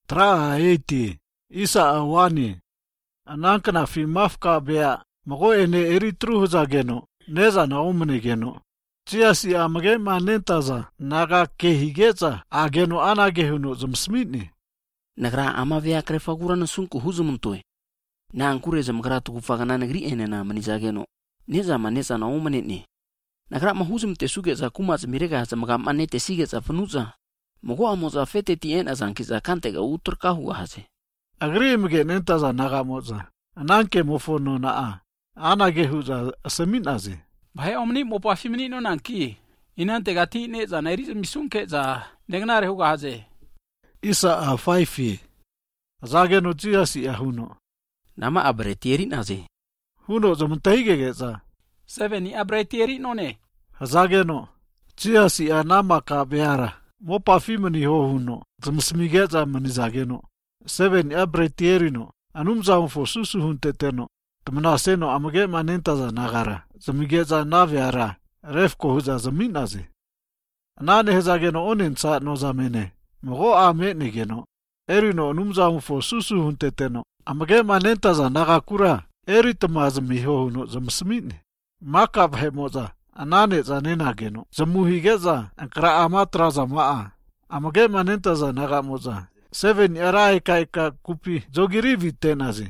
Tra eti isa awani anankana fi mafka bea mago ene eritru huzageno neza na omnegeno tiasi amage manentaza naga kehigeza ageno anagehuno zumsmitni nagra ama vea krefagura na sunku huzumuntoi na ankure zamgra tu kufagana negri ene na manizageno neza maneza na omnetni nagra mahuzumte sugeza kuma zmirega zamga manete sigeza fanuza mogo amoza fete tien azankiza kantega uturka huaze agri mge nentaza naga moza ananke mofono na anagehuza seminaze Bahaya omni mopa fimini no nanki inante gati ne za nairi misunke za negnare huga haze isa a 5 azageno tiasi ahuno nama abretieri naze huno zamtahigegeza 7 abretieri no ne azageno tiasi anama ka beara mopa fimini ho huno zamsmigeza manizageno 7 abretieri no anumza unfo susu hunteteno Tmnaseno amage manentaza nagara zamigeza naviara refko huza zaminaze anane hezageno onensa no zamene mogo ame negeno erino numza unfo susu hunteteno amage manentaza nagakura eritmaz mihono zamsmine makab hemoza anane zanenageno zamuhigeza ankra amatra zamaa amage manentaza nagamoza 7 arai kaika kupi zogiri vitenaze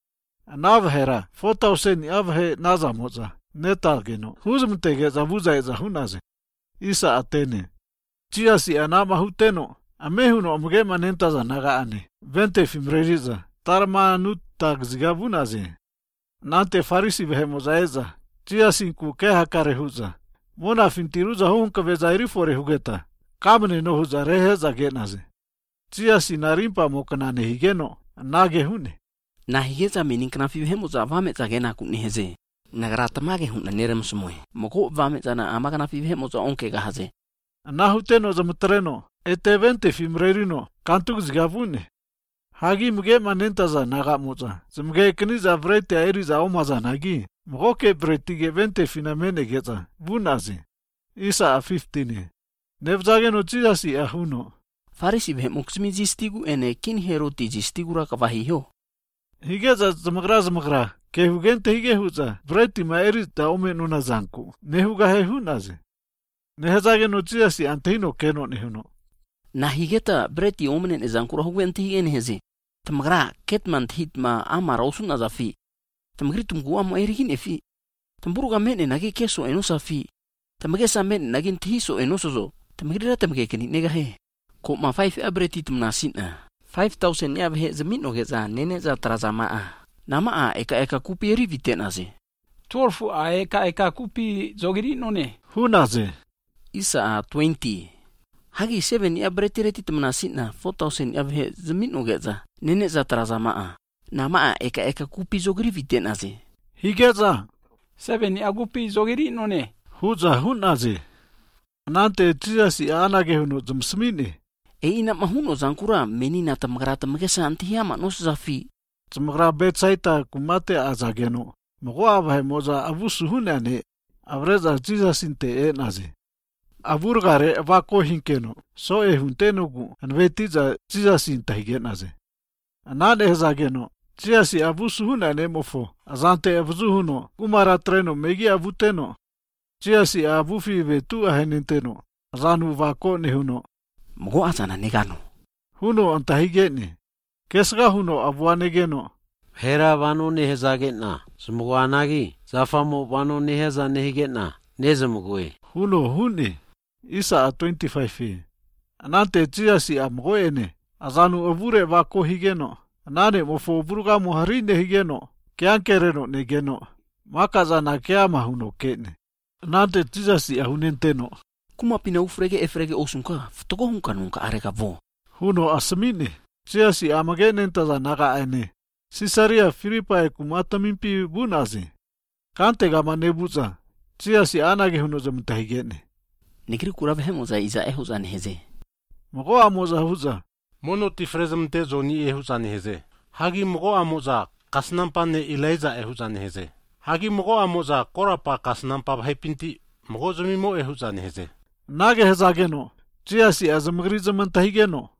Anavhera 4000 avhe nazamoza netageno huzmtegeza vuzaiza hunaze isa atene tiasi anama huteno amehuno amge manentaza nagaane 20 fimreriza tarmanut tagzigavunaze nante farisi vehemozaiza tiasi ku kehakare huza mona fintiruza hunka vezairi fore hugeta kamne no huza reheza genaze tiasi narimpa mokanane higeno nage hune na higeza meaning kana fi hemo za vame za gena kunni heze nagra tamage hunna nerem sumoi mogo vame zana ama kana fi hemo za onke ga haze na huteno za mutreno etevente fimrerino kantuk zgavune hagi muge manenta za naga moza zumge kni za vrete airi za omaza nagi mogo ke bretige 20 finamene geza vunaze isa a 15 nevzage no tiasi ahuno farisi be muksmi jistigu ene kin heroti jistigura kavahiho Higeza zamagra ke hugente higehuza vreti maeri da omenuna zanku nehuga hehunaze nehezage no tiasi antehino keno nehuno na higeta breti omenen ezankura hugente higene heze tamagra ketman hitma amara usuna zafi tamagri tumgu am erihin efi tamburuga mene nage keso enosa fi tamagesa men nagin tiso enosozo tamagri tamage keni nega he ko ma 5 abreti tumnasina 5000 ya he zamino geza nene za trazama nama eka kupi rivitenaze 12 eka kupi zogiri none hunaze isa 20 hagi 7 ya bretireti tumnasina 4000 ya he zamino geza nene za trazama nama eka kupi zogiri vitenaze higeza 7 ya kupi zogiri none huza hunaze nante tiasi anage huno zumsmine ina mahuno zankura menina tamagrata magesa antihama nos zafi tamagra betsaita kumate azageno mogoa vahemoza avusu hunane avreza jizasinte naze avurgare vako hinkeno so huntenogu anvetiza jizasinta higenaze anane hezageno jiasi avusu hunane mofo azante avuzuhuno kumara treno megi avuteno jiasi avufi vetu ahenenteno azanu vako nehuno mogo azana negano huno antahigene kesga huno abuanegeno hera vano nehezagena smuganagi zafamo vano neheza nehigena nezmugwe huno hune isa 25 anante tiasi amgoene azanu avure vako higeno anane mofo buruga moharine higeno kyankereno negeno makazana kyama huno kene anante tiasi ahunenteno kuma pina ufrege efrege osunka ftoko hunka nunka areka vo huno asmine tiasi amagenenta naga ane Sisaria Filipa kumata mimpi bunaze kante gama nebuza tiasi anage huno zamtahigene nikri kurave hemoza iza ehuzan heze mogo amoza huza mono tifrezmte zoni ehuzan heze hagi mogo amoza kasnampane ilaiza ehuzan heze hagi mogo amoza korapa kasnampa bhaipinti mogo zamimo ehuzan heze nage hezageno tiasi azamgri zamtahigeno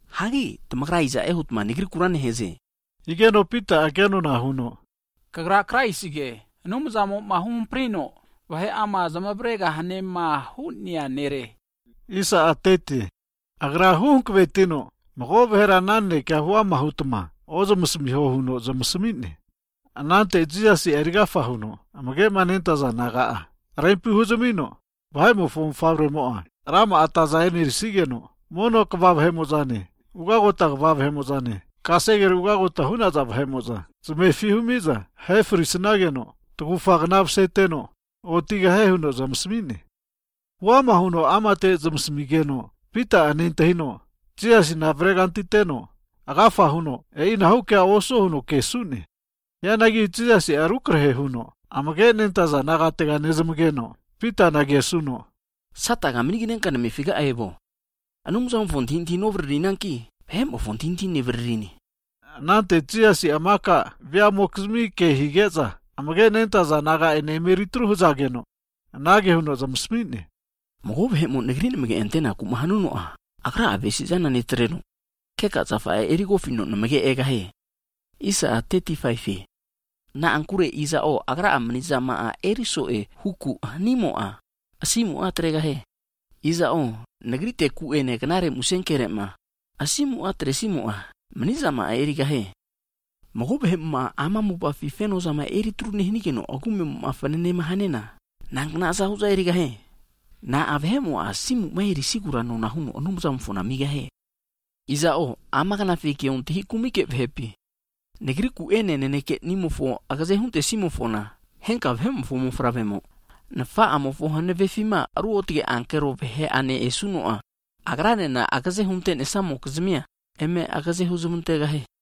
Hagi tamagra iza ehut ma negri kurane heze. Igeno pita ageno na huno. Kagra kraisige. Numzamo mahum prino. Wahe ama zamabrega hane mahunia nere. Isa ateti. Agra hun kvetino. Mago hera nanne ka huwa mahutma. Ozo musmiho huno zo musmini. Anante jiyasi erigafa huno. Amage manenta za nagaa. Rempi huzumino. Wahe mo fum fabre moa. Rama atazaini risigeno. Mono kvav hemozane. Ugagota kvav hemozane. Kaseger ugagota huna zav hemoza. Zume fihumiza. Hefri sinageno. Tukufagnav seteno. Otiga hehuno zamsmini. Wama huno amate zamsmigeno. Pita anintahino. Jiyasi na vregantiteno. Agafa huno. Ina hukea oso huno kesuni. Yanagi jiyasi arukrehe huno. Amage nentaza nagatega nezmgeno. Pita nagesuno. Sataga miniginen kana mefiga aibo. Anumzam fontintin overrinanki. Hem fontintin neverrini. Nante jiyasi amaka via moksmi ke higeza. Amage nentaza naga enemeritru huzageno. Nage huno zamsmini. Mogo hemo negrin mege antena kumahanuno a. Akra abesi jana netreno. Keka zafa erigo fino namage egahe. Isa 35. Na ankure iza o akra amniza ma a eriso e huku nimo a. Asimu a tregahe. Iza o negrite ku ene kanare musenkere ma. Asimu a tresimo a. Mniza ma a erigahe. Mogo hema ama muba fifeno zama eri trune hinikeno akume mafanene mahanena. Nang nasa huza erigahe. Na avhemo asimu mairi sigura no na huno onumuza mfona migahe. Iza o ama kana fike on tihi kumike vhepi. Negri ku ene neneke nimofo agaze hunte simofona. Henka vhemo fo mofravemo. Na fa amofo hane vefima ruotige ankero vehe ane esuno a. Agrane na agaze hunte nesamo kzmia. Eme agaze huzumunte gahe.